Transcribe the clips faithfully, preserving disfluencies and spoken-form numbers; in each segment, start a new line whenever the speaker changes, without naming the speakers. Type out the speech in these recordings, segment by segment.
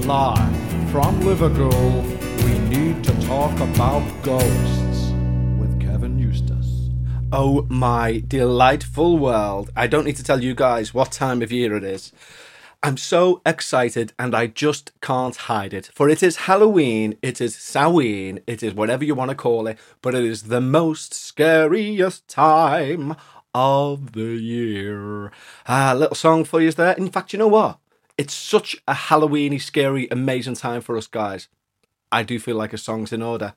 Live from Liverpool, we need to talk about ghosts with Kevin Eustace.
Oh my delightful world. I don't need to tell you guys what time of year it is. I'm so excited and I just can't hide it. For it is Halloween, it is Samhain, it is whatever you want to call it, but it is the most scariest time of the year. A little song for you there. In fact, you know what? It's such a Halloweeny, scary, amazing time for us guys. I do feel like a song's in order.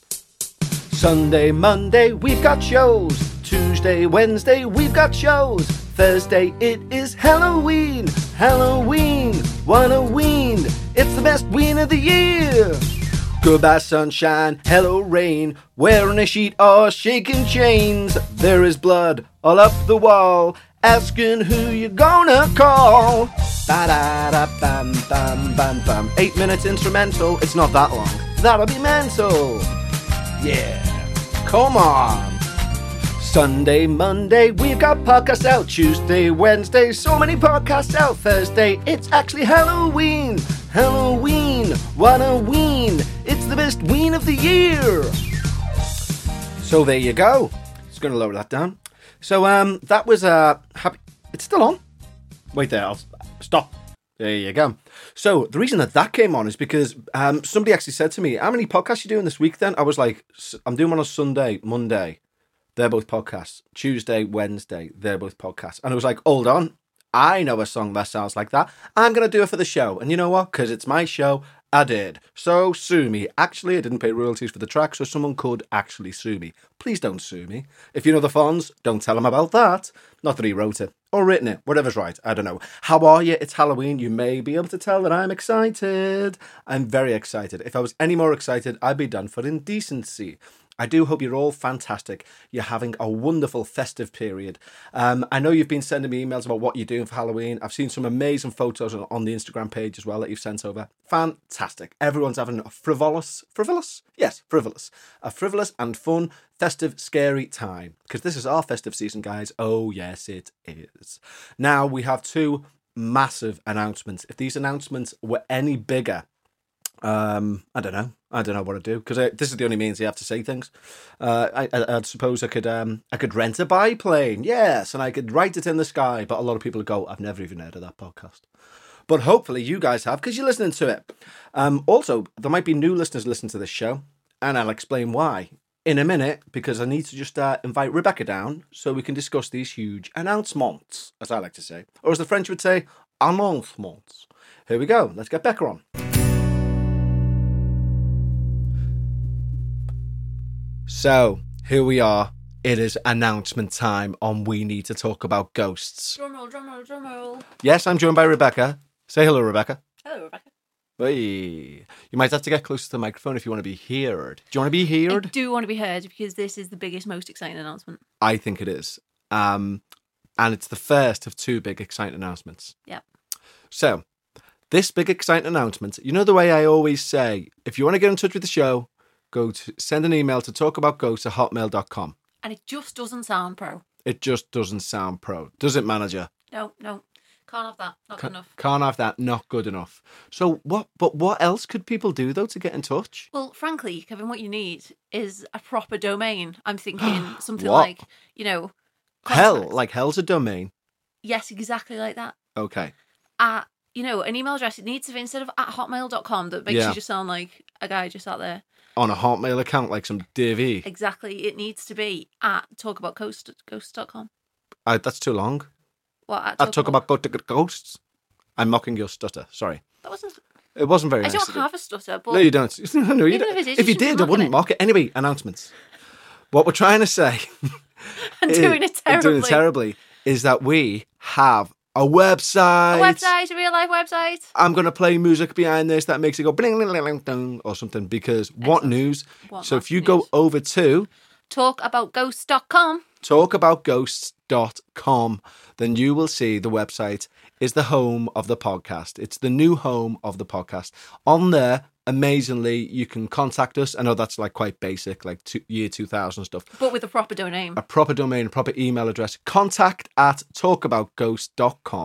Sunday, Monday, we've got shows. Tuesday, Wednesday, we've got shows. Thursday, it is Halloween. Halloween, wanna ween. It's the best ween of the year. Goodbye sunshine, hello rain. Wearing a sheet or shaking chains. There is blood all up the wall. Asking who you gonna call. Ba-da-da-bam, bam, bam, bam. Eight minutes instrumental, it's not that long. That'll be mental. Yeah, come on. Sunday, Monday, we've got podcasts out. Tuesday, Wednesday, so many podcasts out. Thursday, it's actually Halloween. Halloween, what a ween. It's the best ween of the year. So there you go. Just going to lower that down. So um, that was uh, happy. It's still on. Wait there, I'll stop. There you go. So the reason that that came on is because um, somebody actually said to me, how many podcasts are you doing this week then? I was like, I'm doing one on Sunday, Monday. They're both podcasts. Tuesday, Wednesday, they're both podcasts. And I was like, hold on. I know a song that sounds like that. I'm going to do it for the show. And you know what? Because it's my show, I did. So sue me. Actually, I didn't pay royalties for the track, so someone could actually sue me. Please don't sue me. If you know the Fonz, don't tell him about that. Not that he wrote it or written it. Whatever's right. I don't know. How are you? It's Halloween. You may be able to tell that I'm excited. I'm very excited. If I was any more excited, I'd be done for indecency. I do hope you're all fantastic. You're having a wonderful festive period. Um, I know you've been sending me emails about what you're doing for Halloween. I've seen some amazing photos on, on the Instagram page as well that you've sent over. Fantastic. Everyone's having a frivolous, frivolous? Yes, frivolous. A frivolous and fun, festive, scary time. Because this is our festive season, guys. Oh, yes, it is. Now, we have two massive announcements. If these announcements were any bigger, Um, I don't know. I don't know what to do because this is the only means you have to say things. Uh, I, I, I suppose I could, um, I could rent a biplane, yes, and I could write it in the sky. But a lot of people go, "I've never even heard of that podcast." But hopefully you guys have because you're listening to it. Um, also, there might be new listeners listening to this show, and I'll explain why in a minute because I need to just uh, invite Rebecca down so we can discuss these huge announcements, as I like to say, or as the French would say, announcements. Here we go. Let's get Becca on. So, here we are. It is announcement time on We Need to Talk About Ghosts.
Drumroll, drumroll, drumroll.
Yes, I'm joined by Rebecca. Say hello, Rebecca.
Hello, Rebecca.
Hey. You might have to get closer to the microphone if you want to be heard. Do you want to be heard?
I do want to be heard because this is the biggest, most exciting announcement.
I think it is. Um, and it's the first of two big, exciting announcements.
Yep.
So, this big, exciting announcement, you know the way I always say, if you want to get in touch with the show, go to send an email to talkaboutghosts at hotmail dot com.
And it just doesn't sound pro.
It just doesn't sound pro. Does it, manager?
No, no. Can't have that. Not good enough.
Can't have that. Not good enough. So what? But what else could people do, though, to get in touch?
Well, frankly, Kevin, what you need is a proper domain. I'm thinking something
What?
like, you know...
Hell.
contact.
Like hell's a domain.
Yes, exactly like that.
Okay.
At, you know, an email address, it needs to, instead of at hotmail dot com, that makes
Yeah.
you just sound like a guy just out there.
On a Hotmail account, like some divvy.
Exactly. It needs to be at talkaboutghosts dot com.
Uh, that's too long.
What? At
I talk about go- go- ghosts. I'm mocking your stutter. Sorry.
That wasn't...
It wasn't very
I
nice.
don't
of you.
have a stutter, but...
No, you don't. no, you
Even
don't.
if it is,
If
you
you
shouldn't
did,
be
I wouldn't
mocking
mock it. Anyway, announcements. What we're trying to say...
I'm
is-
doing it
I'm
terribly.
doing it terribly. Is that we have a website.
A website, a real life website.
I'm going to play music behind this that makes it go bling, bling, bling, bling, ding, or something because what
Excellent.
news?
What
so if
massive
you go
news.
over to
talk about ghosts dot com.
talk about ghosts dot com, then you will see the website is the home of the podcast. It's the new home of the podcast. On there, amazingly, you can contact us. I know that's like quite basic, like two, year two thousand stuff.
But with a proper domain.
A proper domain, a proper email address. Contact at talk about ghosts dot com.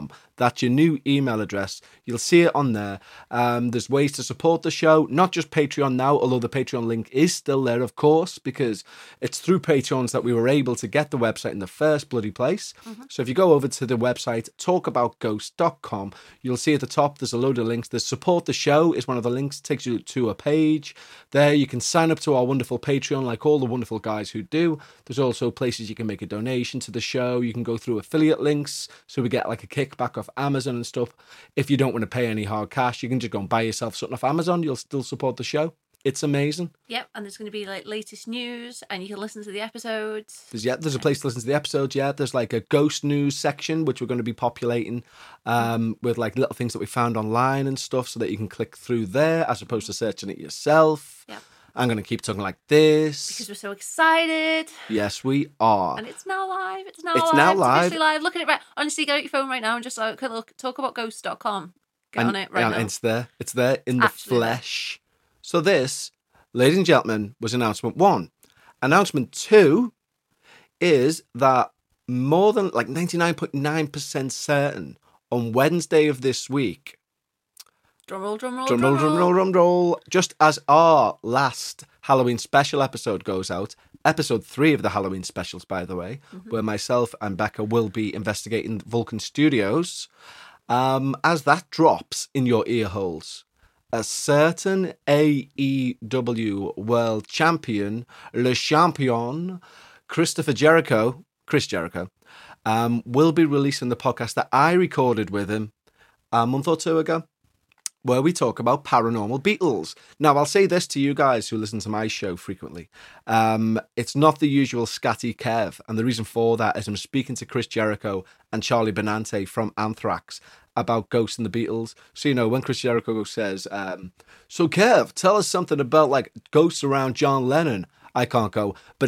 That's your new email address. You'll see it on there. Um, there's ways to support the show, not just Patreon now, although the Patreon link is still there, of course, because it's through Patreons that we were able to get the website in the first bloody place. Mm-hmm. So if you go over to the website, talk about ghosts dot com, you'll see at the top there's a load of links. There's support the show is one of the links, takes you to a page. There you can sign up to our wonderful Patreon like all the wonderful guys who do. There's also places you can make a donation to the show. You can go through affiliate links, so we get like a kickback off Amazon and stuff. If you don't want to pay any hard cash, you can just go and buy yourself something off Amazon. You'll still support the show. It's amazing.
Yep, and there's going to be like latest news, and you can listen to the episodes.
There's yeah, there's a place to listen to the episodes. Yeah, there's like a ghost news section which we're going to be populating um, with like little things that we found online and stuff, so that you can click through there as opposed to searching it yourself.
Yeah.
I'm going to keep talking like this
because we're so excited.
Yes, we are.
And it's now live. It's now
it's
live.
now
it's
live.
officially live. Look at it right. Honestly, get out your phone right now and just uh, look. talk about ghosts dot com. Get
and,
on it right
and
now.
It's there. It's there in the
Actually
flesh. There. So this, ladies and gentlemen, was announcement one. Announcement two is that more than like ninety-nine point nine percent certain on Wednesday of this week.
Drum roll, drum roll,
drum roll, drum roll, drum roll. Just as our last Halloween special episode goes out, episode three of the Halloween specials, by the way, mm-hmm. where myself and Becca will be investigating Vulcan Studios. Um, as that drops in your ear holes, a certain A E W World Champion, Le Champion, Christopher Jericho, Chris Jericho, um, will be releasing the podcast that I recorded with him a month or two ago, where we talk about paranormal Beatles. Now, I'll say this to you guys who listen to my show frequently. Um, it's not the usual scatty Kev, and the reason for that is I'm speaking to Chris Jericho and Charlie Benante from Anthrax about Ghosts and the Beatles. So, you know, when Chris Jericho says, um, so Kev, tell us something about, like, ghosts around John Lennon. I can't go, but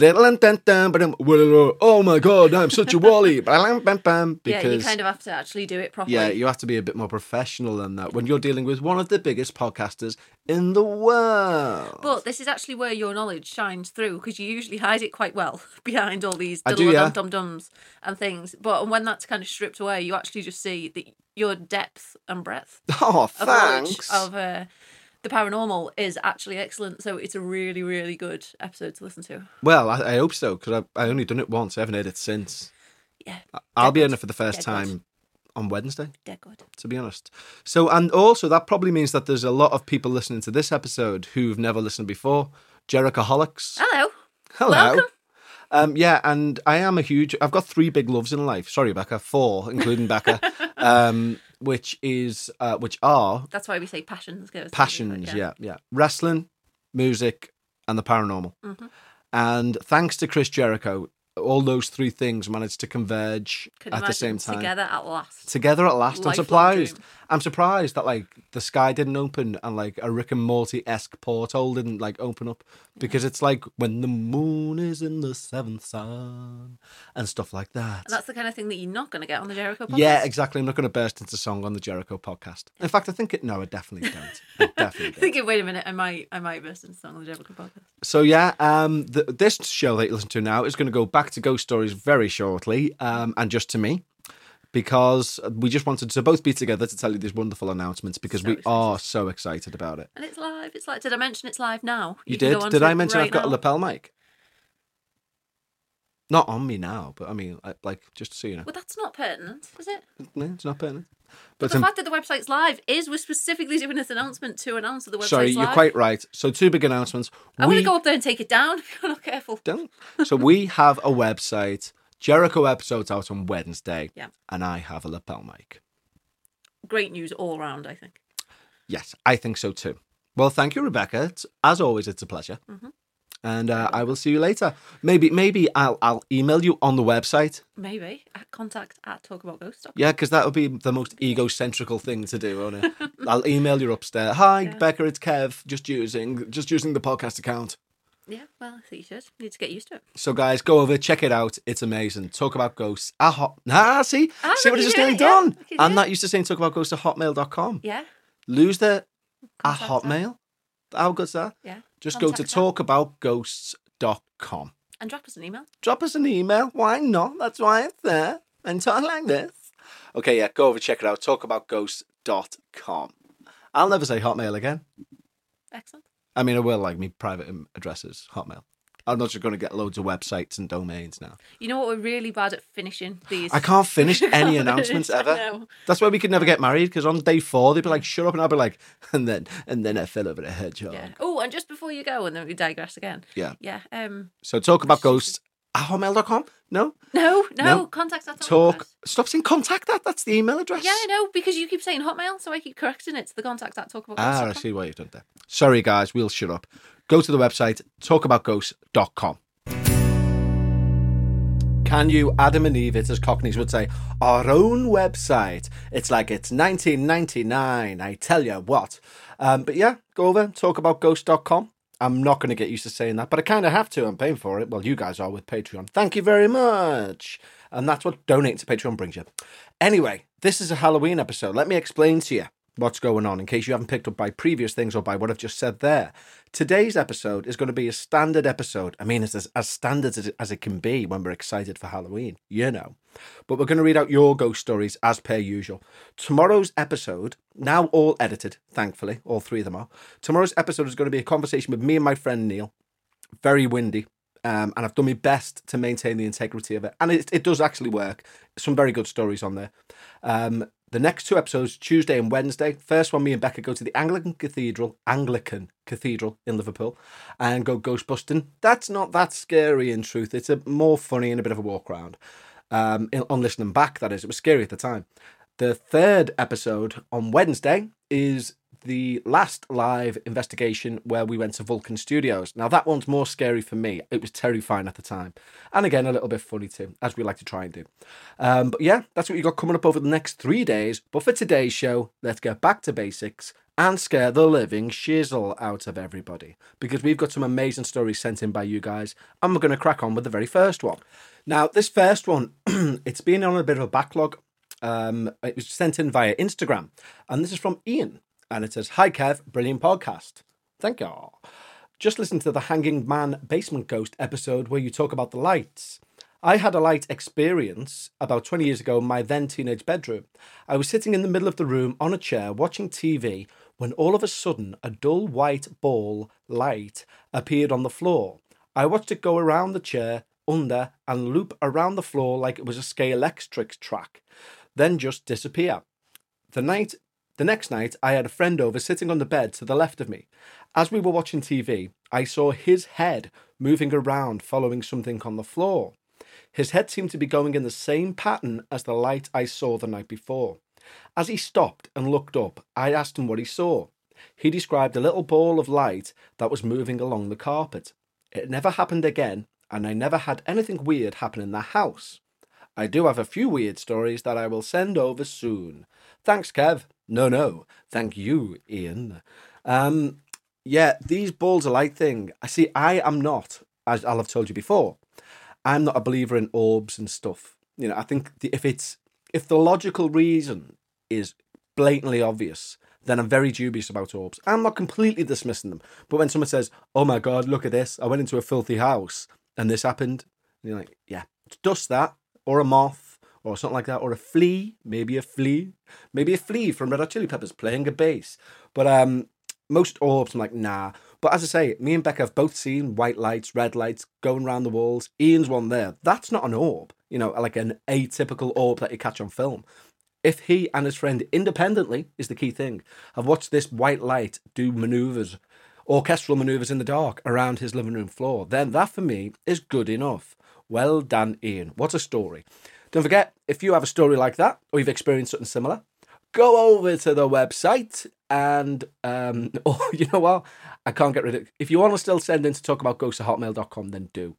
oh my God, I'm such a wally. Because,
yeah, you kind of have to actually do it properly.
Yeah, you have to be a bit more professional than that when you're dealing with one of the biggest podcasters in the world.
But this is actually where your knowledge shines through, because you usually hide it quite well behind all these
I do, yeah.
dum-dums and things. But when that's kind of stripped away, you actually just see that your depth and breadth
oh,
of
thanks.
knowledge of uh, the paranormal is actually excellent. So it's a really, really good episode to listen to.
Well, I, I hope so, because I I only done it once. I haven't heard it since.
Yeah.
I'll
Dead
be
good.
in it for the first
Dead
time
good.
on Wednesday.
Dead good.
To be honest. So, and also that probably means that there's a lot of people listening to this episode who've never listened before. Jerichoholics.
Hello.
Hello.
Welcome.
Um, yeah, and I am a huge... I've got three big loves in life. Sorry, Becca. Four, including Becca. Um, which is... Uh, which are...
That's why we say passions. Goes
Passions, yeah. yeah, yeah. Wrestling, music, and the paranormal.
Mm-hmm.
And thanks to Chris Jericho, all those three things managed to converge
Can
at the same time.
Together at last.
Together at last. I'm
Lifelong
surprised.
dream.
I'm surprised that like the sky didn't open and like a Rick and Morty-esque portal didn't like open up, because it's like when the moon is in the seventh sun and stuff like that.
And that's the kind of thing that you're not going to get on the Jericho podcast.
Yeah, exactly. I'm not going to burst into song on the Jericho podcast. In fact, I think it. No, I definitely don't. I definitely don't.
Thinking, wait a minute, I might, I might burst into song on the Jericho podcast.
So yeah, um, the, this show that you listen to now is going to go back to ghost stories very shortly, um, and just to me, because we just wanted to both be together to tell you these wonderful announcements, because
So
we
excited.
are so excited about it.
And it's live. It's like, did I mention it's live now?
You,
can
did?
go on
Did
to
I
it
mention
right
I've got
now.
a lapel mic? Not on me now, but I mean, I- like, just so you know.
Well, that's not pertinent, is it?
No, it's not pertinent.
But
But
the
um,
fact that the website's live is we're specifically doing this announcement to announce that the website's
sorry,
live.
you're quite right. So two big announcements.
I'm
we
going to go up there and take it down if you're not careful.
don't. So we have a website. Jericho episodes out on Wednesday.
Yeah.
And I have a lapel mic.
Great news all round, I think.
Yes, I think so too. Well, thank you, Rebecca. It's, as always, it's a pleasure.
Mm-hmm.
And uh, I will see you later. Maybe maybe I'll I'll email you on the website.
Maybe at contact at talkaboutghosts.
Yeah, because that would be the most egocentrical thing to do, won't it? I'll email you upstairs. Hi,
Yeah.
Becca, it's Kev. Just using just using the podcast account.
Yeah, well, I think you should. You need to get used to it.
So, guys, go over, check it out. It's amazing. Talk about ghosts. Ah, hot. Ah, see,
Ah,
see
look,
what I
you're
just
doing
doing
it, yeah.
done.
Look, you're
I'm
doing
not used to saying talk about ghosts at hotmail dot com.
Yeah.
Lose the at
Contact
hotmail. How good's that?
Yeah.
Just go to
Contact us.
talk about ghosts dot com.
And drop us an email.
Drop us an email. Why not? That's why it's there. And talk like this. Okay, yeah, go over, check it out. talk about ghosts dot com. I'll never say Hotmail again.
Excellent.
I mean, I will, like, me private address is Hotmail. I'm not just going to get loads of websites and domains now.
You know what? We're really bad at finishing these.
I can't finish any announcements
I
ever.
know.
That's why we could never get married, because on day four, they'd be like, shut up, and I'd be like, and then and then I fell over a hedgehog.
Yeah. Oh, and just before you go, and then we digress again.
Yeah.
Yeah. Um.
So talk about ghosts at hotmail dot com? No?
No, no.
No.
Contact that.
Talk. Stop saying contact that. That's the email address.
Yeah, I know, because you keep saying Hotmail, so I keep correcting it to the contact at talk about
Ah, I
ghosts.
see what you've done there. Sorry, guys, we'll shut up. Go to the website, talk about ghosts dot com. Can you, Adam and Eve, it as Cockneys would say, our own website? It's like it's nineteen ninety-nine, I tell you what. Um, but yeah, go over, talk about ghosts dot com. I'm not going to get used to saying that, but I kind of have to. I'm paying for it. Well, you guys are with Patreon. Thank you very much. And that's what donating to Patreon brings you. Anyway, this is a Halloween episode. Let me explain to you what's going on in case you haven't picked up by previous things or by what I've just said there. Today's episode is going to be a standard episode. I mean, it's as, as standard as it, as it can be when we're excited for Halloween, you know. But we're going to read out your ghost stories as per usual. Tomorrow's episode, now all edited, thankfully, all three of them are. Tomorrow's episode is going to be a conversation with me and my friend Neil. Very windy. Um, and I've done my best to maintain the integrity of it. And it, it does actually work. Some very good stories on there. Um, the next two episodes, Tuesday and Wednesday. First one, me and Becca go to the Anglican Cathedral, Anglican Cathedral in Liverpool, and go ghost busting. That's not that scary in truth. It's a more funny and a bit of a walk around. Um, on listening back, that is. It was scary at the time. The third episode on Wednesday is the last live investigation where we went to Vulcan Studios. Now, that one's more scary for me. It was terrifying at the time. And again, a little bit funny too, as we like to try and do. Um, but yeah, that's what you got coming up over the next three days. But for today's show, let's get back to basics and scare the living shizzle out of everybody. Because we've got some amazing stories sent in by you guys. And we're going to crack on with the very first one. Now, this first one, it's been on a bit of a backlog. Um, it was sent in via Instagram. And this is from Ian. And it says, "Hi Kev, brilliant podcast. Thank you. Just listened to the Hanging Man Basement Ghost episode where you talk about the lights. I had a light experience about twenty years ago in my then teenage bedroom. I was sitting in the middle of the room on a chair watching T V when all of a sudden a dull white ball light appeared on the floor. I watched it go around the chair, under, and loop around the floor like it was a Scalextric track, then just disappear. The night The next night, I had a friend over sitting on the bed to the left of me. As we were watching T V, I saw his head moving around following something on the floor. His head seemed to be going in the same pattern as the light I saw the night before. As he stopped and looked up, I asked him what he saw. He described a little ball of light that was moving along the carpet. It never happened again, and I never had anything weird happen in the house. I do have a few weird stories that I will send over soon. Thanks, Kev." No, no. Thank you, Ian. Um, yeah, these balls of light thing. I see, I am not, as I'll have told you before, I'm not a believer in orbs and stuff. You know, I think the, if it's, if the logical reason is blatantly obvious, then I'm very dubious about orbs. I'm not completely dismissing them. But when someone says, "Oh my God, look at this. I went into a filthy house and this happened." And you're like, yeah, it's just that, or a moth, or something like that, or a flea, maybe a flea, maybe a flea from Red Hot Chili Peppers playing a bass. But um, most orbs, I'm like, nah. But as I say, me and Becca have both seen white lights, red lights going around the walls. Ian's one there. That's not an orb, you know, like an atypical orb that you catch on film. If he and his friend independently, is the key thing, have watched this white light do manoeuvres, orchestral manoeuvres in the dark around his living room floor, then that for me is good enough. Well done, Ian. What a story. Don't forget, if you have a story like that, or you've experienced something similar, go over to the website and, um, or you know what, I can't get rid of it. If you want to still send in to talk about ghosts at hotmail dot com, then do.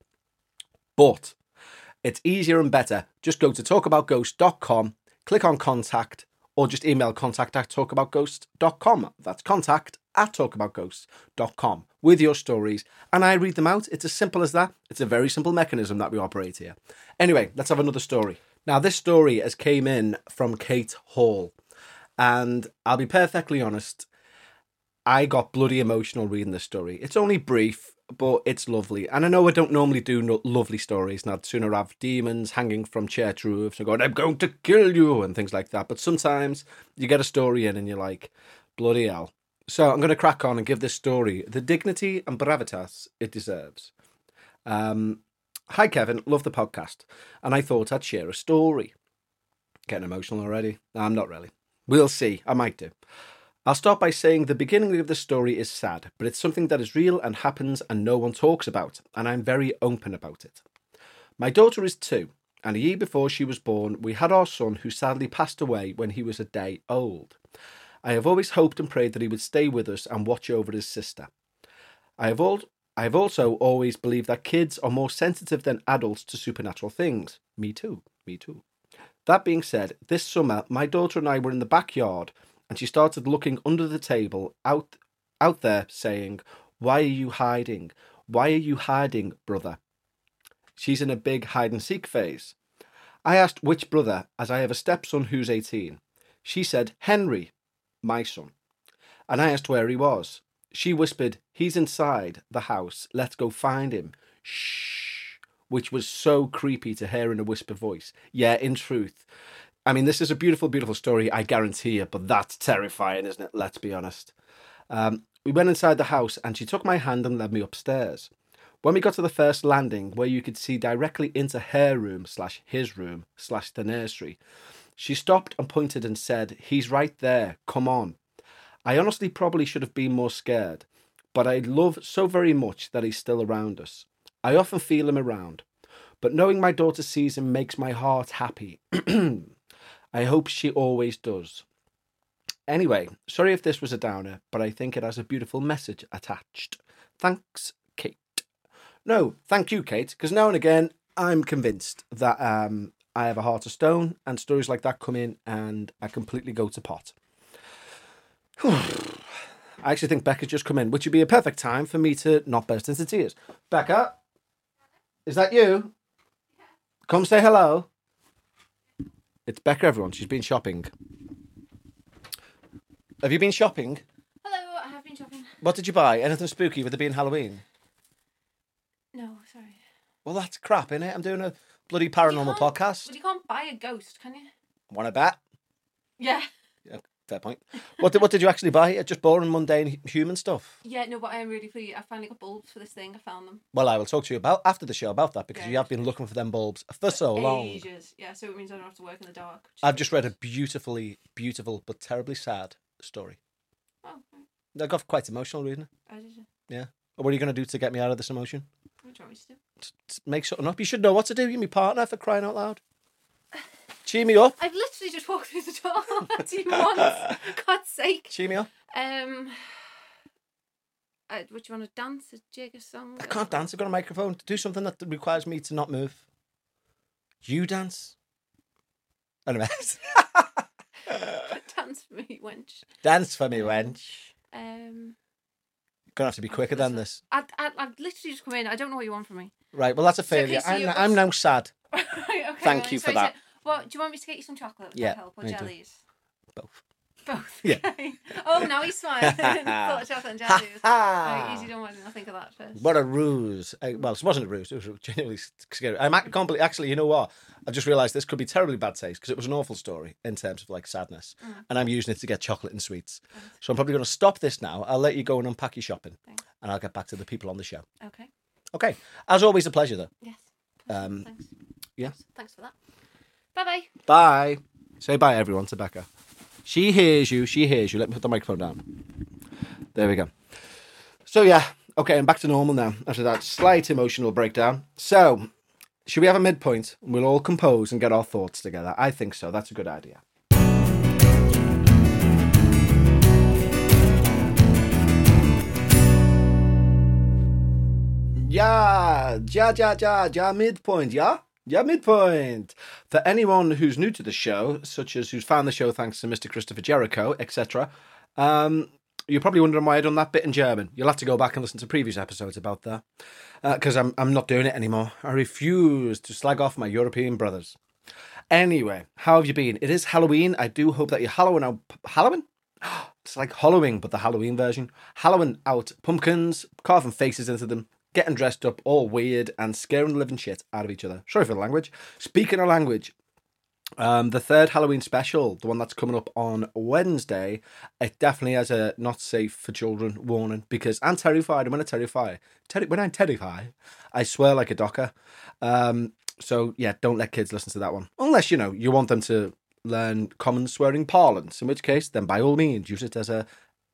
But it's easier and better. Just go to talk about ghosts dot com, click on contact, or just email contact at talk about ghosts dot com. That's contact at talk about ghosts dot com with your stories, and I read them out. It's as simple as that. It's a very simple mechanism that we operate here. Anyway, let's have another story. Now, this story has came in from Kate Hall, and I'll be perfectly honest, I got bloody emotional reading this story. It's only brief, but it's lovely. And I know I don't normally do no- lovely stories, and I'd sooner have demons hanging from church roofs and going, I'm going to kill you, and things like that. But sometimes you get a story in and you're like, bloody hell. So I'm going to crack on and give this story the dignity and gravitas it deserves. Um, hi, Kevin. Love the podcast. And I thought I'd share a story. Getting emotional already? No, I'm not really. We'll see. I might do. I'll start by saying the beginning of the story is sad, but it's something that is real and happens and no one talks about, and I'm very open about it. My daughter is two, and a year before she was born, we had our son who sadly passed away when he was a day old. I have always hoped and prayed that he would stay with us and watch over his sister. I have, al- I have also always believed that kids are more sensitive than adults to supernatural things. Me too, me too. That being said, this summer, my daughter and I were in the backyard, and she started looking under the table out out there saying, why are you hiding? Why are you hiding, brother? She's in a big hide-and-seek phase. I asked which brother, as I have a stepson who's eighteen. She said, Henry, my son. And I asked where he was. She whispered, he's inside the house. Let's go find him. Shh. Which was so creepy to hear in a whisper voice. Yeah, in truth. I mean, this is a beautiful, beautiful story, I guarantee you, but that's terrifying, isn't it? Let's be honest. Um, we went inside the house and she took my hand and led me upstairs. When we got to the first landing, where you could see directly into her room slash his room slash the nursery, she stopped and pointed and said, he's right there, come on. I honestly probably should have been more scared, but I love so very much that he's still around us. I often feel him around, but knowing my daughter sees him makes my heart happy. I hope she always does. Anyway, sorry if this was a downer, but I think it has a beautiful message attached. Thanks, Kate. No, thank you, Kate, because now and again I'm convinced that um, I have a heart of stone and stories like that come in and I completely go to pot. I actually think Becca's just come in, which would be a perfect time for me to not burst into tears. Becca, is that you? Come say hello. It's Becca, everyone. She's been shopping. Have you been shopping?
Hello, I have been shopping.
What did you buy? Anything spooky with it being Halloween?
No, sorry.
Well, that's crap, innit? I'm doing a bloody paranormal
Well,
podcast.
But you can't buy a ghost, can you?
Want to bet?
Yeah.
Yeah, fair point. What did, what did you actually buy? Just boring, mundane human stuff?
Yeah, no, but I am really pleased. I finally got bulbs for this thing. I found them.
Well, I will talk to you about after the show about that because
Yeah,
you have been looking for them bulbs for so long.
Ages. Yeah, so it means I don't have to work in the dark. which is
I've just
good.
read a beautifully, beautiful but terribly sad story.
Oh, right.
I got quite emotional reading it.
I did. you?
Yeah. What are you going to do to get me out of this emotion?
What do you want me to do?
Just make something up. You should know what to do. You're my partner, for crying out loud. Cheer me up.
I've literally just walked through the door. What do you want? For God's sake.
Cheer me up.
Um, uh, what do you want to dance? A jig, a song?
I can't dance. I've got a microphone. Do something that requires me to not move. You dance. Anyway.
Dance for me, wench.
Dance for me, wench.
Um,
Gonna have to be quicker than this.
I, I, I've literally just come in. I don't know what you want from me.
Right, well, that's a
So, okay,
failure.
so
I'm,
you're-
I'm now sad.
right, okay.
Thank
well,
you for
so-
that.
so- What, do you want me to get you some chocolate? Would
Yeah,
that help? Or
I do.
jellies?
Both.
Both.
Yeah.
Okay. Oh, now he's smiling. Thought of chocolate and jellies. Right, easy done. Why didn't I think of that first?
What a ruse. Uh, well, it wasn't a ruse. It was genuinely scary. I'm ac- can't believe, actually, you know what? I've just realised this could be terribly bad taste because it was an awful story in terms of like sadness.
Mm.
And I'm using it to get chocolate and sweets.
Thanks.
So I'm probably going to stop this now. I'll let you go and unpack your shopping.
Thanks.
And I'll get back to the people on the show.
Okay.
Okay. As always, a pleasure, though.
Yes.
Um,
Thanks.
yeah.
Thanks for that. Bye bye.
Bye. Say bye, everyone, to Becca. She hears you. She hears you. Let me put the microphone down. There we go. So, yeah. Okay, I'm back to normal now after that slight emotional breakdown. So, should we have a midpoint and we'll all compose and get our thoughts together? I think so. That's a good idea. Yeah, ja, ja, ja, ja, midpoint, yeah? Yeah, midpoint. For anyone who's new to the show, such as who's found the show thanks to Mister Christopher Jericho, et cetera, um, you're probably wondering why I done that bit in German. You'll have to go back and listen to previous episodes about that, because uh, I'm I'm not doing it anymore. I refuse to slag off my European brothers. Anyway, how have you been? It is Halloween. I do hope that you're Halloween out. Halloween? It's like Halloween, but the Halloween version. Halloween out pumpkins, carving faces into them, getting dressed up all weird and scaring the living shit out of each other. Sorry for the language. Speaking of language, um, the third Halloween special, the one that's coming up on Wednesday, it definitely has a not safe for children warning because I'm terrified. And when I terrify, ter- when I'm terrified, I swear like a docker. Um, so yeah, don't let kids listen to that one unless you know you want them to learn common swearing parlance. In which case, then by all means, use it as a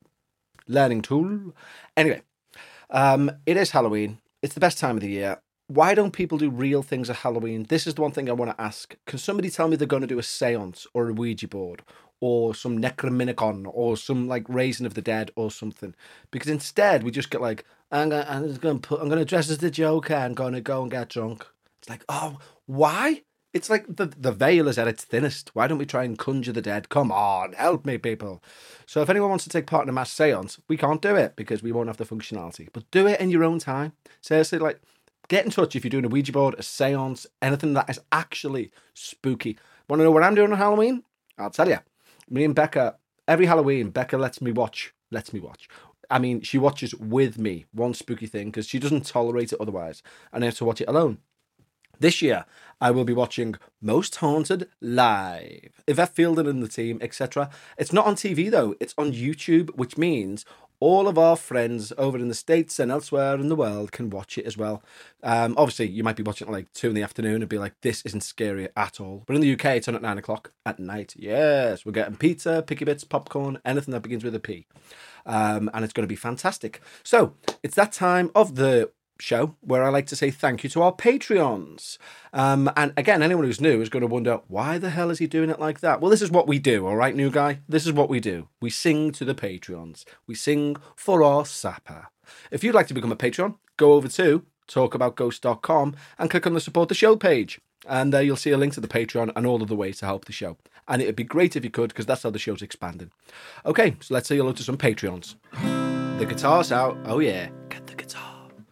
learning tool. Anyway, um, it is Halloween. It's the best time of the year. Why don't people do real things at Halloween? This is the one thing I want to ask. Can somebody tell me they're going to do a seance or a Ouija board or some Necronomicon or some like raising of the dead or something? Because instead we just get like, I'm going to, I'm just going to put, I'm going to dress as the Joker and going to go and get drunk. It's like, oh, why? It's like the, the veil is at its thinnest. Why don't we try and conjure the dead? Come on, help me, people. So if anyone wants to take part in a mass seance, we can't do it because we won't have the functionality. But do it in your own time. Seriously, like, get in touch if you're doing a Ouija board, a seance, anything that is actually spooky. Want to know what I'm doing on Halloween? I'll tell you. Me and Becca, every Halloween, Becca lets me watch. Lets me watch. I mean, she watches with me one spooky thing because she doesn't tolerate it otherwise. And I have to watch it alone. This year, I will be watching Most Haunted live. Yvette Fielding and the team, et cetera. It's not on T V, though. It's on YouTube, which means all of our friends over in the States and elsewhere in the world can watch it as well. Um, obviously, you might be watching it like two in the afternoon and be like, this isn't scary at all. But in the U K, it's on at nine o'clock at night. Yes, we're getting pizza, picky bits, popcorn, anything that begins with a P. Um, and it's going to be fantastic. So, it's that time of the show where I like to say thank you to our Patreons. Um, and again, anyone who's new is going to wonder, why the hell is he doing it like that? Well, this is what we do, all right, new guy? This is what we do. We sing to the Patreons. We sing for our sapper. If you'd like to become a Patreon, go over to talk about ghosts dot com and click on the support the show page. And there you'll see a link to the Patreon and all of the ways to help the show. And it'd be great if you could, because that's how the show's expanding. Okay, so let's say hello to some Patreons. The guitar's out. Oh yeah, get the guitar.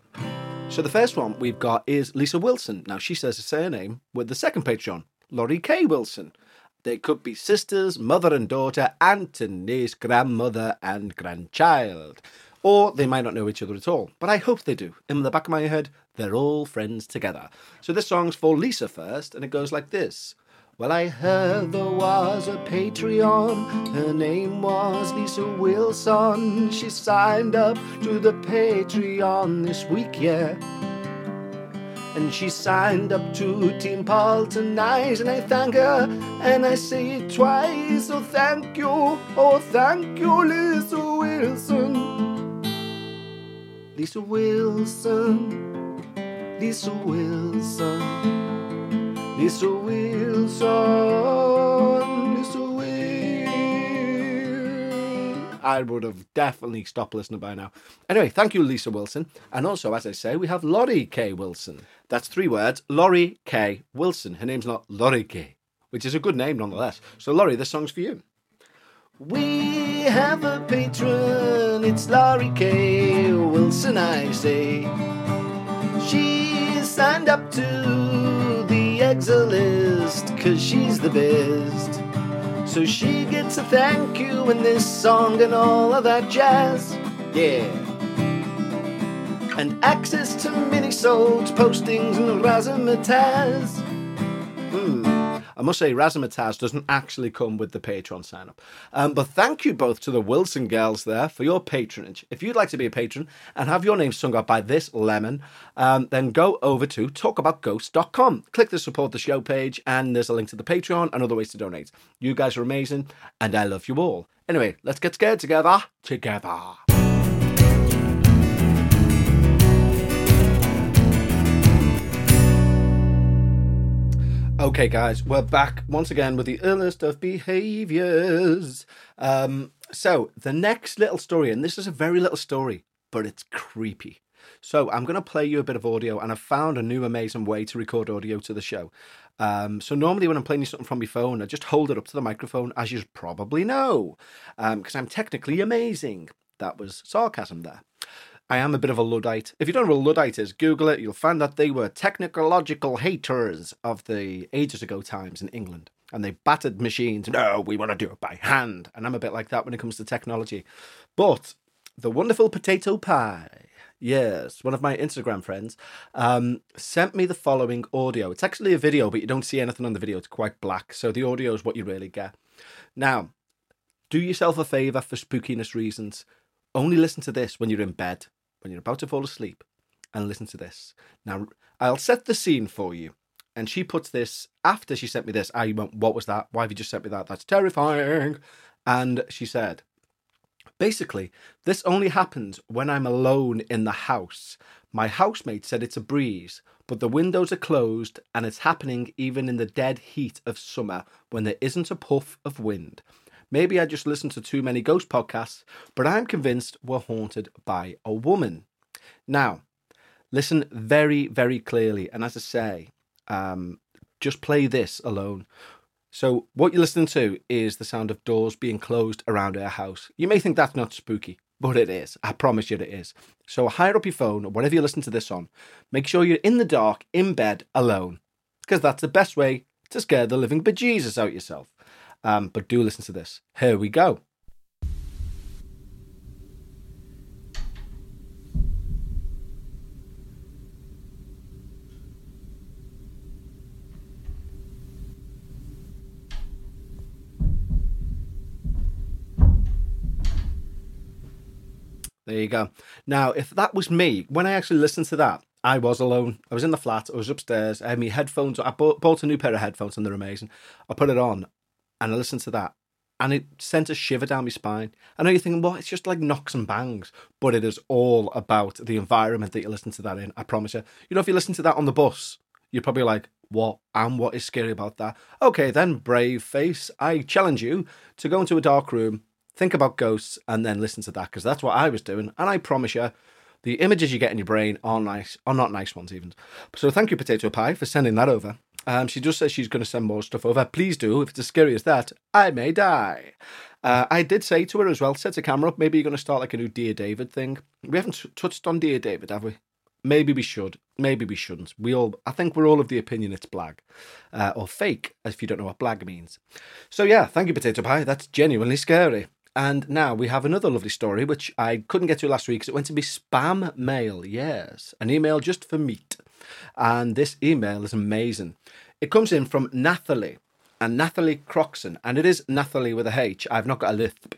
So the first one we've got is Lisa Wilson. Now, she says her surname with the second Patreon, Laurie K. Wilson. They could be sisters, mother and daughter, aunt and niece, grandmother and grandchild. Or they might not know each other at all. But I hope they do. In the back of my head, they're all friends together. So this song's for Lisa first, and it goes like this. Well, I heard there was a Patreon, her name was Lisa Wilson. She signed up to the Patreon this week, yeah. And she signed up to Team Paul tonight, and I thank her, and I say it twice. So thank you, oh thank you, Lisa Wilson. Lisa Wilson, Lisa Wilson. Lisa Wilson, Lisa Wilson. I would have definitely stopped listening by now. Anyway, thank you, Lisa Wilson. And also, as I say, we have Laurie K. Wilson. That's three words, Laurie K. Wilson. Her name's not Laurie K., which is a good name nonetheless. So, Laurie, this song's for you. We have a patron, it's Laurie K. Wilson, I say. She signed up to Exilist, cause she's the best. So she gets a thank you in this song and all of that jazz. Yeah. And access to mini-sodes, postings and razzmatazz. Hmm. I must say, razzmatazz doesn't actually come with the Patreon sign-up. Um, but thank you both to the Wilson girls there for your patronage. If you'd like to be a patron and have your name sung out by this lemon, um, then go over to talk about ghosts dot com. Click the support the show page, and there's a link to the Patreon and other ways to donate. You guys are amazing, and I love you all. Anyway, let's get scared together. Together. Okay, guys, we're back once again with the earliest of behaviours. Um, so, the next little story, and this is a very little story, but it's creepy. So, I'm going to play you a bit of audio, and I've found a new amazing way to record audio to the show. Um, so, normally when I'm playing you something from my phone, I just hold it up to the microphone, as you probably know, because um, I'm technically amazing. That was sarcasm there. I am a bit of a Luddite. If you don't know what a Luddite is, Google it. You'll find that they were technological haters of the ages ago times in England. And they battered machines. No, we want to do it by hand. And I'm a bit like that when it comes to technology. But the wonderful potato pie. yes, one of my Instagram friends, um, sent me the following audio. It's actually a video, but you don't see anything on the video. It's quite black, so the audio is what you really get. Now, do yourself a favour for spookiness reasons. Only listen to this when you're in bed, when you're about to fall asleep, and listen to this. Now, I'll set the scene for you. And she puts this, after she sent me this, I went, what was that? Why have you just sent me that? That's terrifying. And she said, basically, this only happens when I'm alone in the house. My housemate said it's a breeze, but the windows are closed and it's happening even in the dead heat of summer when there isn't a puff of wind. Maybe I just listened to too many ghost podcasts, but I'm convinced we're haunted by a woman. Now, listen very, very clearly. And as I say, um, just play this alone. So what you're listening to is the sound of doors being closed around our house. You may think that's not spooky, but it is. I promise you it is. So hire up your phone or whatever you listen to this on. Make sure you're in the dark, in bed, alone. Because that's the best way to scare the living bejesus out yourself. Um, but do listen to this. Here we go. There you go. Now, if that was me, when I actually listened to that, I was alone. I was in the flat. I was upstairs. I had my headphones. I bought, bought a new pair of headphones and they're amazing. I put it on and I listened to that and it sent a shiver down my spine. I know you're thinking, well, it's just like knocks and bangs, but it is all about the environment that you listen to that in. I promise you. You know, if you listen to that on the bus, you're probably like, what and what is scary about that? Okay, then, brave face, I challenge you to go into a dark room, think about ghosts, and then listen to that, because that's what I was doing. And I promise you, the images you get in your brain are nice, are not nice ones even. So thank you, Potato Pie, for sending that over. Um, she just says she's going to send more stuff over. Please do. If it's as scary as that, I may die. Uh, I did say to her as well, set a camera up. Maybe you're going to start like a new Dear David thing. We haven't t- touched on Dear David, have we? Maybe we should. Maybe we shouldn't. We all, I think we're all of the opinion it's blag. Uh, or fake, if you don't know what blag means. So yeah, thank you, Potato Pie. That's genuinely scary. And now we have another lovely story, which I couldn't get to last week because it went to be spam mail. Yes, an email just for meat. And this email is amazing. It comes in from Nathalie, and Nathalie Croxon, and it is Nathalie with a H. I've not got a lisp.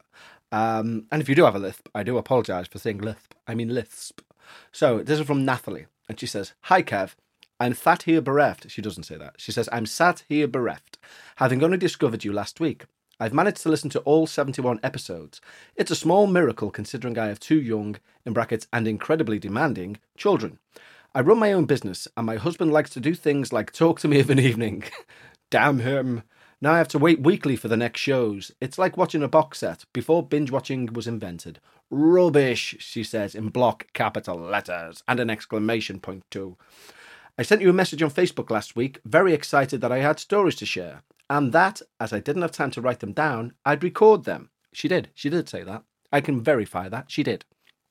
Um, and if you do have a lisp, I do apologise for saying lisp. I mean lisp. So this is from Nathalie, and she says, "Hi Kev, I'm fat here bereft." She doesn't say that. She says, "I'm sat here bereft, having only discovered you last week. I've managed to listen to all seventy-one episodes. It's a small miracle considering I have two young, in brackets, and incredibly demanding, children. I run my own business, and my husband likes to do things like talk to me of an evening. Damn him. Now I have to wait weekly for the next shows. It's like watching a box set before binge watching was invented. Rubbish," she says in block capital letters and an exclamation point too. "I sent you a message on Facebook last week, very excited that I had stories to share. And that, as I didn't have time to write them down, I'd record them." She did. She did say that. I can verify that. She did.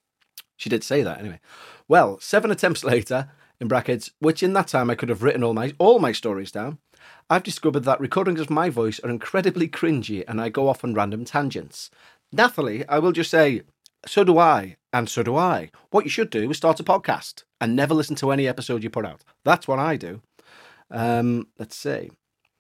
She did say that anyway. Well, seven attempts later, in brackets, which in that time I could have written all my all my stories down, I've discovered that recordings of my voice are incredibly cringy and I go off on random tangents. Nathalie, I will just say, so do I, and so do I. What you should do is start a podcast and never listen to any episode you put out. That's what I do. Um, let's see.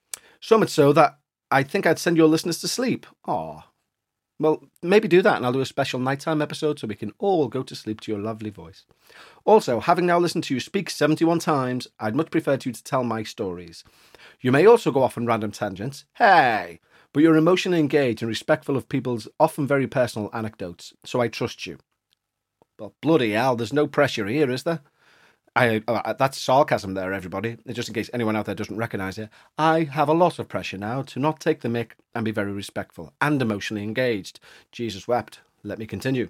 So much so that I think I'd send your listeners to sleep. Aw. Well, maybe do that and I'll do a special nighttime episode so we can all go to sleep to your lovely voice. Also, having now listened to you speak seventy-one times, I'd much prefer you to tell my stories. You may also go off on random tangents. Hey! But you're emotionally engaged and respectful of people's often very personal anecdotes, so I trust you. Well, bloody hell, there's no pressure here, is there? I, uh, that's sarcasm there, everybody. Just in case anyone out there doesn't recognise it. I have a lot of pressure now to not take the mick and be very respectful and emotionally engaged. Jesus wept. Let me continue.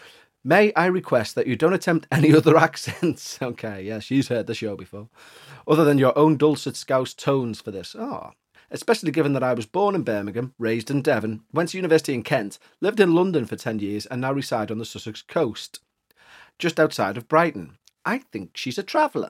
May I request that you don't attempt any other accents? Okay, yeah, she's heard the show before. Other than your own dulcet Scouse tones for this. Ah, especially given that I was born in Birmingham, raised in Devon, went to university in Kent, lived in London for ten years and now reside on the Sussex coast, just outside of Brighton. I think she's a traveller.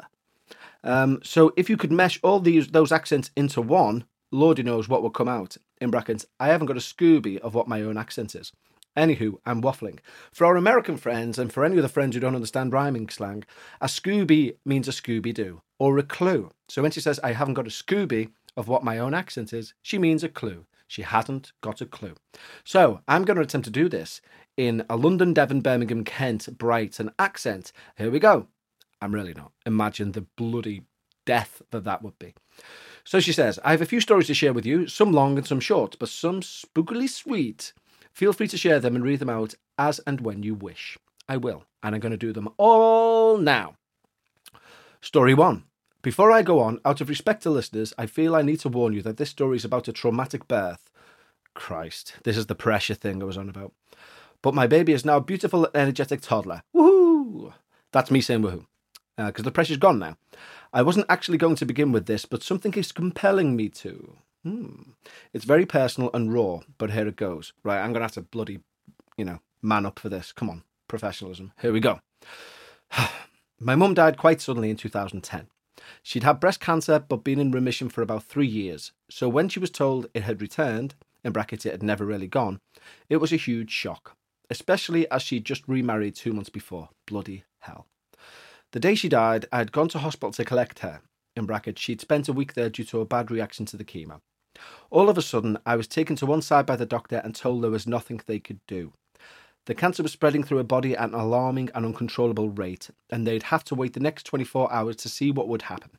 Um, so if you could mesh all these those accents into one, Lordy knows what would come out. In brackets, I haven't got a Scooby of what my own accent is. Anywho, I'm waffling. For our American friends, and for any other friends who don't understand rhyming slang, a Scooby means a Scooby-Doo, or a clue. So when she says, I haven't got a Scooby of what my own accent is, she means a clue. She hadn't got a clue. So I'm going to attempt to do this in a London, Devon, Birmingham, Kent, Brighton accent. Here we go. I'm really not. Imagine the bloody death that that would be. So she says, I have a few stories to share with you, some long and some short, but some spookily sweet. Feel free to share them and read them out as and when you wish. I will, and I'm going to do them all now. Story one. Before I go on, out of respect to listeners, I feel I need to warn you that this story is about a traumatic birth. Christ, this is the pressure thing I was on about. But my baby is now a beautiful and energetic toddler. Woohoo! That's me saying woohoo, because uh, the pressure's gone now. I wasn't actually going to begin with this, but something is compelling me to. Hmm. It's very personal and raw, but here it goes. Right, I'm going to have to bloody, you know, man up for this. Come on, professionalism. Here we go. My mum died quite suddenly in two thousand ten. She'd had breast cancer, but been in remission for about three years. So when she was told it had returned, in brackets it had never really gone, it was a huge shock, especially as she'd just remarried two months before. Bloody hell. The day she died, I had gone to hospital to collect her. In brackets, she'd spent a week there due to a bad reaction to the chemo. All of a sudden, I was taken to one side by the doctor and told there was nothing they could do. The cancer was spreading through her body at an alarming and uncontrollable rate, and they'd have to wait the next twenty-four hours to see what would happen.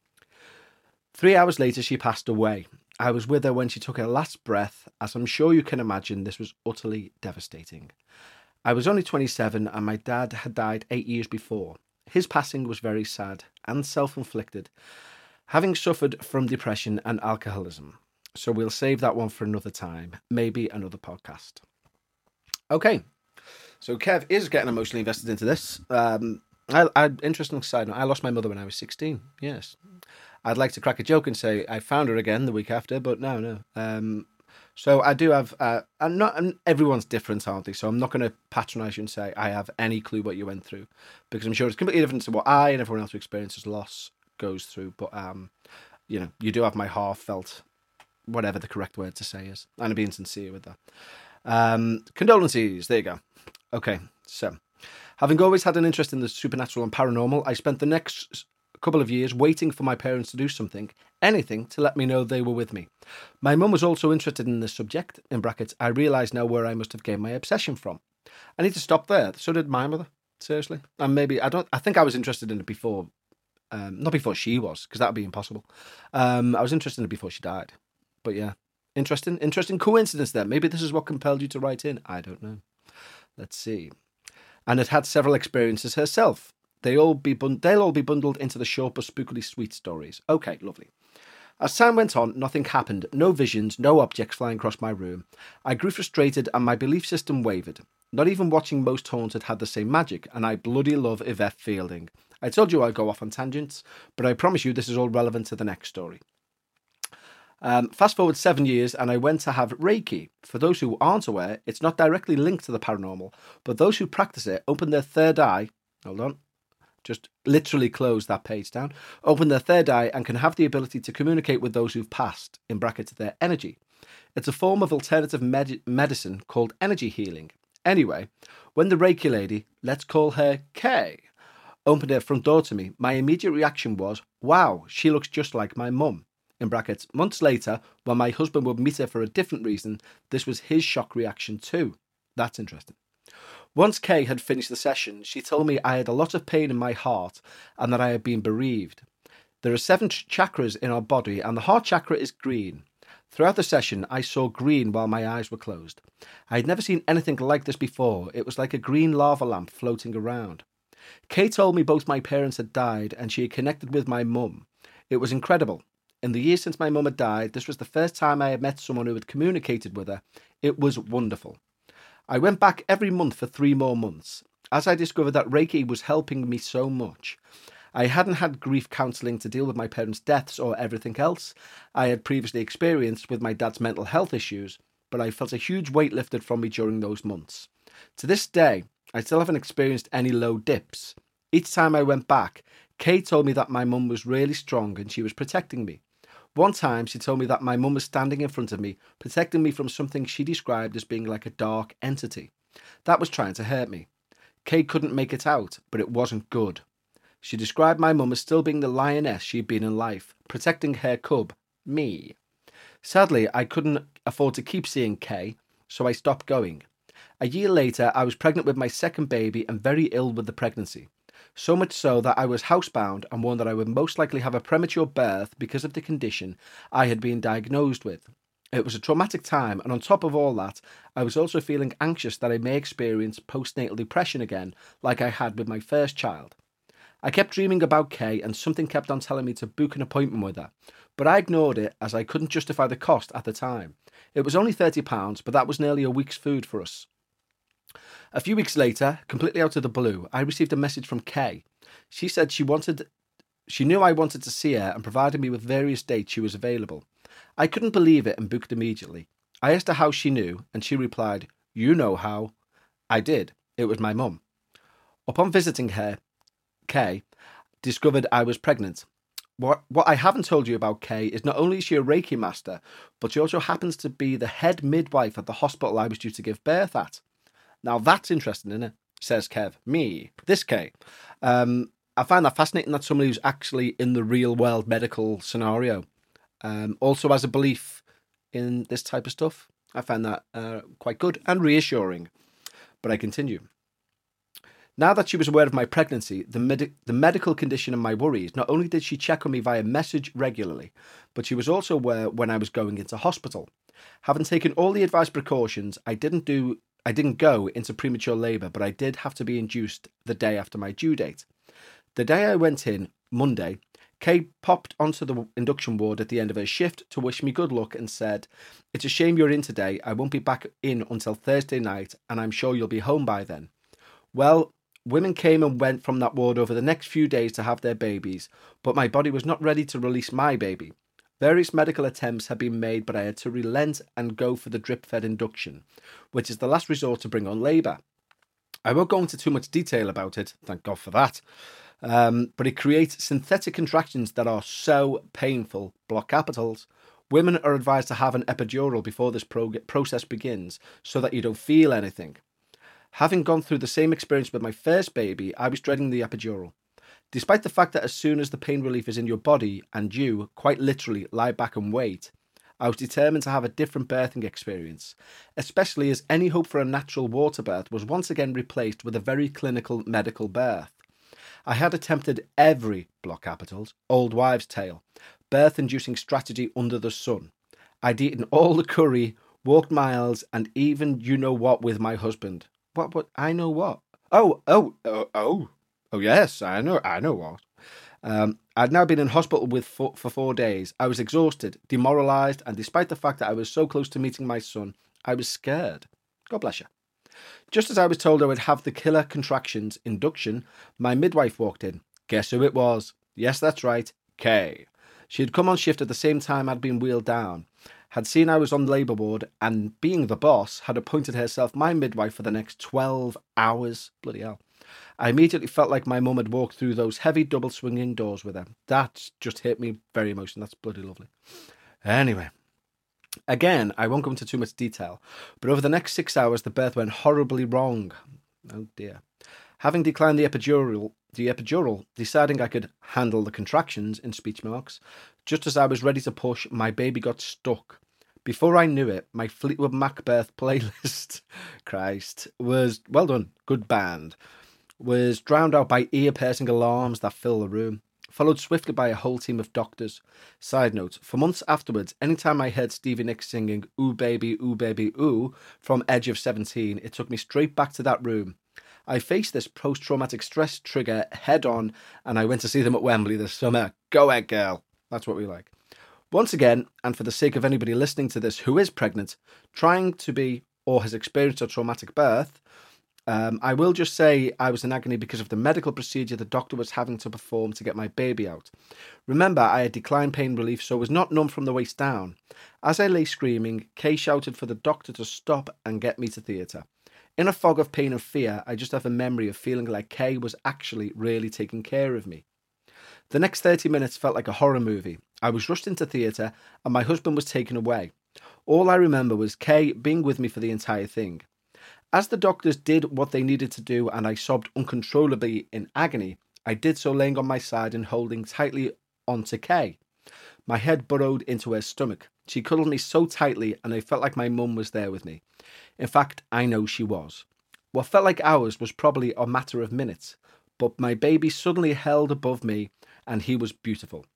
Three hours later, she passed away. I was with her when she took her last breath. As I'm sure you can imagine, this was utterly devastating. I was only twenty-seven, and my dad had died eight years before. His passing was very sad and self-inflicted, having suffered from depression and alcoholism. So we'll save that one for another time, maybe another podcast. Okay. So Kev is getting emotionally invested into this. Um, I, I, interesting side note, I lost my mother when I was sixteen, yes. I'd like to crack a joke and say I found her again the week after, but no, no. Um, so I do have, uh, and not and everyone's different, aren't they? So I'm not going to patronise you and say I have any clue what you went through, because I'm sure it's completely different to what I and everyone else who experiences loss goes through. But, um, you know, you do have my heartfelt, whatever the correct word to say is, and I'm being sincere with that. Um, condolences, there you go. Okay, so having always had an interest in the supernatural and paranormal, I spent the next couple of years waiting for my parents to do something, anything, to let me know they were with me. My mum was also interested in this subject. In brackets, I realise now where I must have gained my obsession from. I need to stop there. So did my mother, seriously. And maybe, I don't, I think I was interested in it before, um, not before she was, because that would be impossible. Um, I was interested in it before she died. But yeah. Interesting, interesting coincidence there. Maybe this is what compelled you to write in. I don't know. Let's see. And had had several experiences herself. They all be bun- they'll all be bundled into the short but spookily sweet stories. Okay, lovely. As time went on, nothing happened. No visions, no objects flying across my room. I grew frustrated and my belief system wavered. Not even watching Most Haunted had the same magic, and I bloody love Yvette Fielding. I told you I'd go off on tangents, but I promise you this is all relevant to the next story. Um, fast forward seven years and I went to have Reiki. For those who aren't aware, it's not directly linked to the paranormal, but those who practice it open their third eye, hold on, just literally close that page down, open their third eye and can have the ability to communicate with those who've passed, in brackets, their energy. It's a form of alternative med- medicine called energy healing. Anyway, when the Reiki lady, let's call her Kay, opened her front door to me, my immediate reaction was, wow, she looks just like my mum. In brackets, months later, when my husband would meet her for a different reason, this was his shock reaction too. That's interesting. Once Kay had finished the session, she told me I had a lot of pain in my heart and that I had been bereaved. There are seven ch- chakras in our body and the heart chakra is green. Throughout the session, I saw green while my eyes were closed. I had never seen anything like this before. It was like a green lava lamp floating around. Kay told me both my parents had died and she had connected with my mum. It was incredible. In the years since my mum had died, this was the first time I had met someone who had communicated with her. It was wonderful. I went back every month for three more months, as I discovered that Reiki was helping me so much. I hadn't had grief counselling to deal with my parents' deaths or everything else I had previously experienced with my dad's mental health issues, but I felt a huge weight lifted from me during those months. To this day, I still haven't experienced any low dips. Each time I went back, Kay told me that my mum was really strong and she was protecting me. One time, she told me that my mum was standing in front of me, protecting me from something she described as being like a dark entity that was trying to hurt me. Kay couldn't make it out, but it wasn't good. She described my mum as still being the lioness she'd been in life, protecting her cub, me. Sadly, I couldn't afford to keep seeing Kay, so I stopped going. A year later, I was pregnant with my second baby and very ill with the pregnancy. So much so that I was housebound and warned that I would most likely have a premature birth because of the condition I had been diagnosed with. It was a traumatic time, and on top of all that, I was also feeling anxious that I may experience postnatal depression again, like I had with my first child. I kept dreaming about Kay, and something kept on telling me to book an appointment with her, but I ignored it as I couldn't justify the cost at the time. It was only thirty pounds, but that was nearly a week's food for us. A few weeks later, completely out of the blue, I received a message from Kay. She said she wanted, she knew I wanted to see her and provided me with various dates she was available. I couldn't believe it and booked immediately. I asked her how she knew, and she replied, "You know how." I did. It was my mum. Upon visiting her, Kay discovered I was pregnant. What, what I haven't told you about Kay is not only is she a Reiki master, but she also happens to be the head midwife at the hospital I was due to give birth at. Now that's interesting, isn't it? Says Kev. Me. This Kay. Um, I find that fascinating that somebody who's actually in the real world medical scenario um, also has a belief in this type of stuff. I find that uh, quite good and reassuring. But I continue. Now that she was aware of my pregnancy, the, med- the medical condition and my worries, not only did she check on me via message regularly, but she was also aware when I was going into hospital. Having taken all the advised precautions, I didn't do I didn't go into premature labour, but I did have to be induced the day after my due date. The day I went in, Monday, Kay popped onto the induction ward at the end of her shift to wish me good luck and said, "It's a shame you're in today. I won't be back in until Thursday night, and I'm sure you'll be home by then." Well, women came and went from that ward over the next few days to have their babies, but my body was not ready to release my baby. Various medical attempts had been made, but I had to relent and go for the drip-fed induction, which is the last resort to bring on labour. I won't go into too much detail about it, thank God for that, um, but it creates synthetic contractions that are so painful, block capitals. Women are advised to have an epidural before this pro- process begins so that you don't feel anything. Having gone through the same experience with my first baby, I was dreading the epidural. Despite the fact that as soon as the pain relief is in your body and you, quite literally, lie back and wait, I was determined to have a different birthing experience, especially as any hope for a natural water birth was once again replaced with a very clinical medical birth. I had attempted every, block capitals, old wives' tale, birth-inducing strategy under the sun. I'd eaten all the curry, walked miles, and even you-know-what with my husband. What, what, I know what? Oh, oh, oh, oh. Oh, yes, I know, I know what. Um, I'd now been in hospital with for, for four days. I was exhausted, demoralised, and despite the fact that I was so close to meeting my son, I was scared. God bless you. Just as I was told I would have the killer contractions induction, my midwife walked in. Guess who it was? Yes, that's right, Kay. She had come on shift at the same time I'd been wheeled down, had seen I was on the labour ward, and being the boss, had appointed herself my midwife for the next twelve hours. Bloody hell. I immediately felt like my mum had walked through those heavy double swinging doors with her. That just hit me very emotional. That's bloody lovely. Anyway, again, I won't go into too much detail, but over the next six hours, the birth went horribly wrong. Oh dear. Having declined the epidural, the epidural, deciding I could handle the contractions, in speech marks, just as I was ready to push, my baby got stuck. Before I knew it, my Fleetwood Mac birth playlist, Christ, was, well done, good band, was drowned out by ear-piercing alarms that fill the room, followed swiftly by a whole team of doctors. Side note, for months afterwards, anytime I heard Stevie Nicks singing Ooh Baby, Ooh Baby, Ooh from Edge of seventeen, it took me straight back to that room. I faced this post-traumatic stress trigger head-on, and I went to see them at Wembley this summer. Go ahead, girl. That's what we like. Once again, and for the sake of anybody listening to this who is pregnant, trying to be, or has experienced a traumatic birth, Um, I will just say I was in agony because of the medical procedure the doctor was having to perform to get my baby out. Remember, I had declined pain relief, so was not numb from the waist down. As I lay screaming, Kay shouted for the doctor to stop and get me to theatre. In a fog of pain and fear, I just have a memory of feeling like Kay was actually really taking care of me. The next thirty minutes felt like a horror movie. I was rushed into theatre and my husband was taken away. All I remember was Kay being with me for the entire thing. As the doctors did what they needed to do and I sobbed uncontrollably in agony, I did so laying on my side and holding tightly onto Kay. My head burrowed into her stomach. She cuddled me so tightly and I felt like my mum was there with me. In fact, I know she was. What felt like hours was probably a matter of minutes, but my baby suddenly held above me and he was beautiful.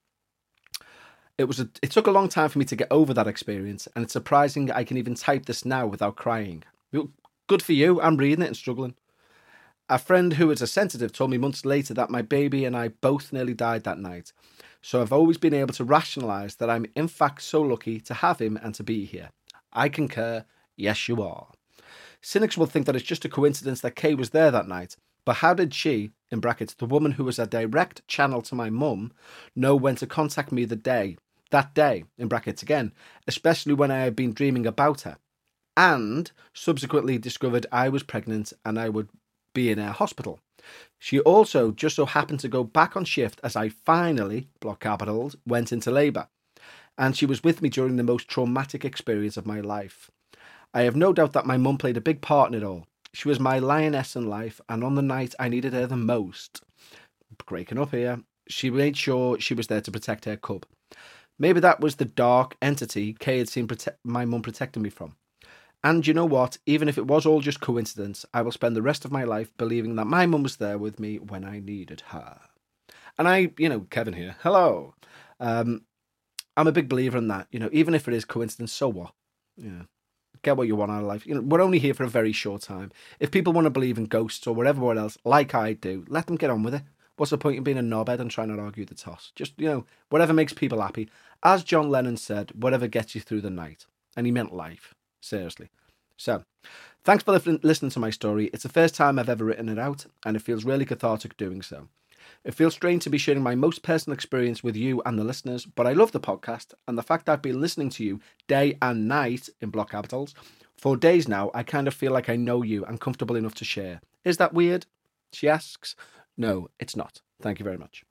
It was a, it took a long time for me to get over that experience, and it's surprising I can even type this now without crying. Good for you, I'm reading it and struggling. A friend who is a sensitive told me months later that my baby and I both nearly died that night. So I've always been able to rationalise that I'm in fact so lucky to have him and to be here. I concur, yes you are. Cynics will think that it's just a coincidence that Kay was there that night, but how did she, in brackets, the woman who was a direct channel to my mum, know when to contact me the day, that day, in brackets again, especially when I had been dreaming about her, and subsequently discovered I was pregnant and I would be in a hospital. She also just so happened to go back on shift as I finally, block capitals, went into labour, and she was with me during the most traumatic experience of my life. I have no doubt that my mum played a big part in it all. She was my lioness in life, and on the night I needed her the most, breaking up here, she made sure she was there to protect her cub. Maybe that was the dark entity Kay had seen prote- my mum protecting me from. And you know what? Even if it was all just coincidence, I will spend the rest of my life believing that my mum was there with me when I needed her. And I, you know, Kevin here, hello. Um, I'm a big believer in that. You know, even if it is coincidence, so what? Yeah. Get what you want out of life. You know, we're only here for a very short time. If people want to believe in ghosts or whatever else, like I do, let them get on with it. What's the point in being a knobhead and trying to argue the toss? Just, you know, whatever makes people happy. As John Lennon said, whatever gets you through the night. And he meant life. Seriously. So, thanks for listening to my story. It's the first time I've ever written it out, and it feels really cathartic doing so. It feels strange to be sharing my most personal experience with you and the listeners, but I love the podcast, and the fact I've been listening to you day and night, in block capitals, for days now, I kind of feel like I know you and comfortable enough to share. Is that weird? She asks. No, it's not. Thank you very much.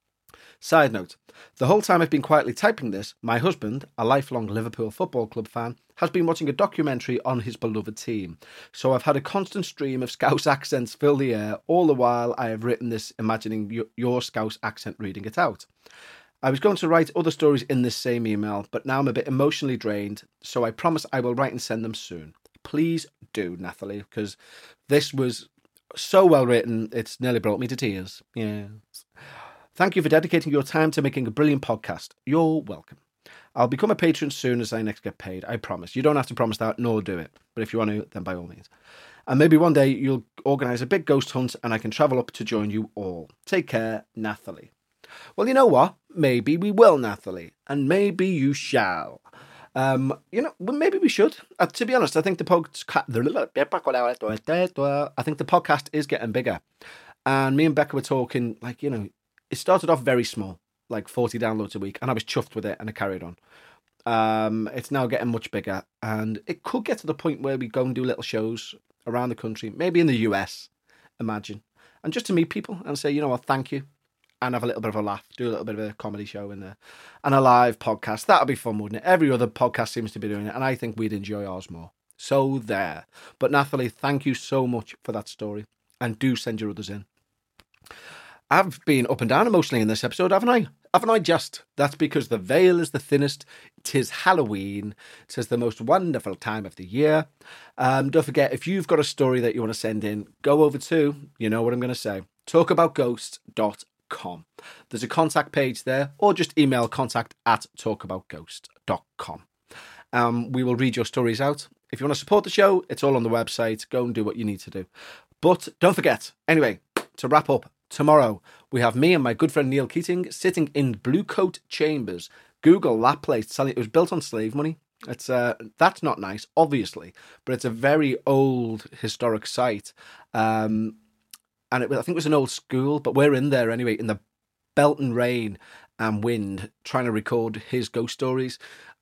Side note, the whole time I've been quietly typing this, my husband, a lifelong Liverpool Football Club fan, has been watching a documentary on his beloved team. So I've had a constant stream of Scouse accents fill the air, all the while I have written this imagining your, your Scouse accent reading it out. I was going to write other stories in this same email, but now I'm a bit emotionally drained, so I promise I will write and send them soon. Please do, Nathalie, because this was so well written, it's nearly brought me to tears. Yes. Thank you for dedicating your time to making a brilliant podcast. You're welcome. I'll become a patron soon as I next get paid, I promise. You don't have to promise that, nor do it. But if you want to, then by all means. And maybe one day you'll organise a big ghost hunt and I can travel up to join you all. Take care, Nathalie. Well, you know what? Maybe we will, Nathalie. And maybe you shall. Um, you know, well, maybe we should. Uh, to be honest, I think the podcast, I think the podcast is getting bigger. And me and Becca were talking, like, you know, it started off very small, like forty downloads a week, and I was chuffed with it, and I carried on. Um, it's now getting much bigger, and it could get to the point where we go and do little shows around the country, maybe in the U S, imagine, and just to meet people and say, you know what, thank you, and have a little bit of a laugh, do a little bit of a comedy show in there, and a live podcast. That'll be fun, wouldn't it? Every other podcast seems to be doing it, and I think we'd enjoy ours more. So there. But Nathalie, thank you so much for that story, and do send your others in. I've been up and down emotionally in this episode, haven't I? Haven't I just? That's because the veil is the thinnest. 'Tis Halloween. 'Tis the most wonderful time of the year. Um, don't forget, if you've got a story that you want to send in, go over to, you know what I'm going to say, talk about ghosts dot com. There's a contact page there, or just email contact at talk about ghosts dot com. Um, we will read your stories out. If you want to support the show, it's all on the website. Go and do what you need to do. But don't forget, anyway, to wrap up, tomorrow, we have me and my good friend Neil Keating sitting in Blue Coat Chambers. Google that place. Telling it was built on slave money. It's uh, that's not nice, obviously, but it's a very old historic site. Um, and it, I think it was an old school, but we're in there anyway, in the belt and rain and wind, trying to record his ghost stories.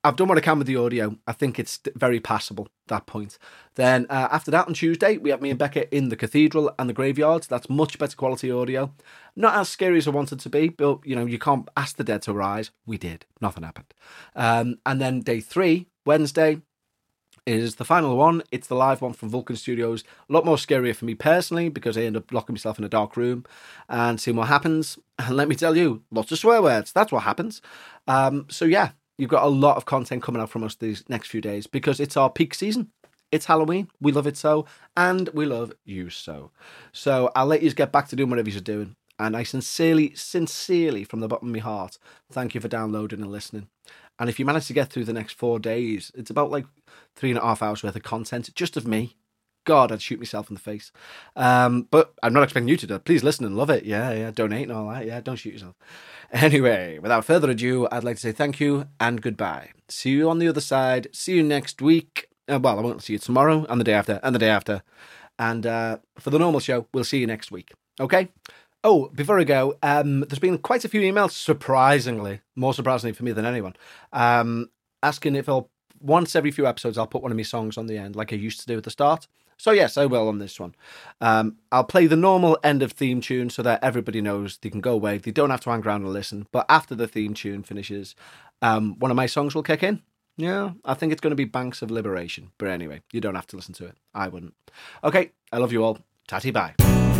I've done what I can with the audio. I think it's very passable, that point. Then uh, after that on Tuesday, we have me and Becca in the cathedral and the graveyard. That's much better quality audio. Not as scary as I wanted to be, but, you know, you can't ask the dead to rise. We did. Nothing happened. Um, and then day three, Wednesday, is the final one. It's the live one from Vulcan Studios. A lot more scarier for me personally because I end up locking myself in a dark room and seeing what happens. And let me tell you, lots of swear words. That's what happens. Um, so yeah, you've got a lot of content coming out from us these next few days because it's our peak season. It's Halloween. We love it so. And we love you so. So I'll let you get back to doing whatever you're doing. And I sincerely, sincerely, from the bottom of my heart, thank you for downloading and listening. And if you manage to get through the next four days, it's about like three and a half hours worth of content, just of me. God, I'd shoot myself in the face. Um, but I'm not expecting you to do it. Please listen and love it. Yeah, yeah, donate and all that. Yeah, don't shoot yourself. Anyway, without further ado, I'd like to say thank you and goodbye. See you on the other side. See you next week. Uh, well, I won't see you tomorrow and the day after and the day after. And uh, for the normal show, we'll see you next week. Okay? Oh, before I go, um, there's been quite a few emails, surprisingly, more surprisingly for me than anyone, um, asking if I'll, once every few episodes, I'll put one of my songs on the end, like I used to do at the start. So yes, I will on this one. Um, I'll play the normal end of theme tune so that everybody knows they can go away. They don't have to hang around and listen. But after the theme tune finishes, um, one of my songs will kick in. Yeah, I think it's going to be Banks of Liberation. But anyway, you don't have to listen to it. I wouldn't. Okay, I love you all. Tatty bye.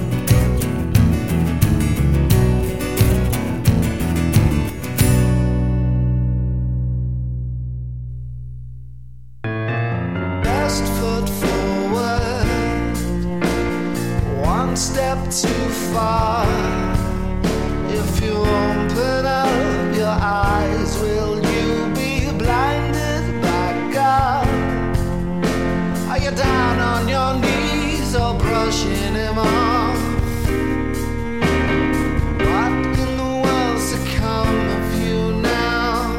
Step too far. If you open up your eyes, will you be blinded by God? Are you down on your knees or brushing him off? What in the world's to come of you now?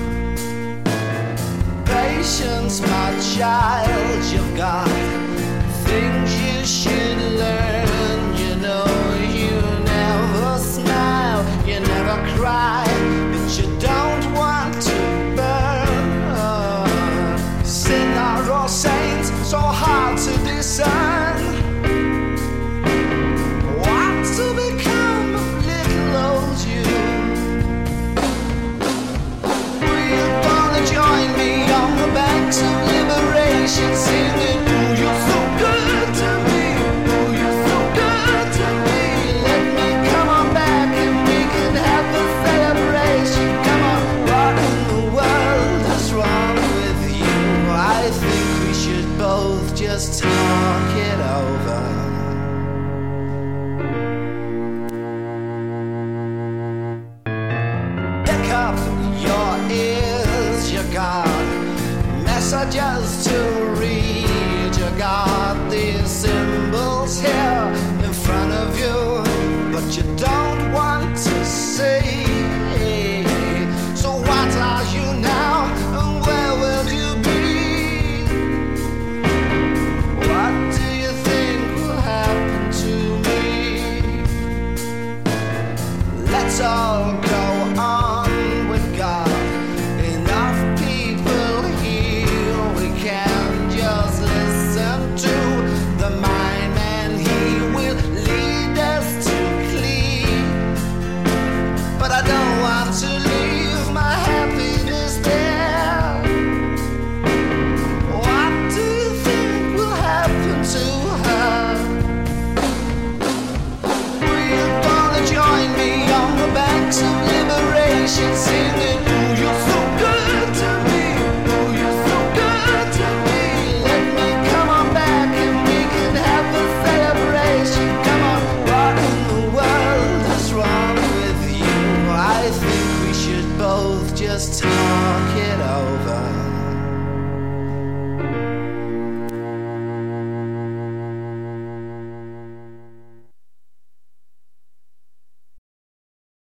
Patience, my child, you've got things you should learn. You never cry, but you don't want to burn. Sinner or saint, so hard to discern. What's to become of little old you? Will you gonna join me on the banks of liberation, singing, ooh, you're so good to me, ooh, you're so good to me. Let me come on back and have the celebration. Come on, what in the world is wrong with you? I think we should both just talk it over. Pick up your ears, you got messages to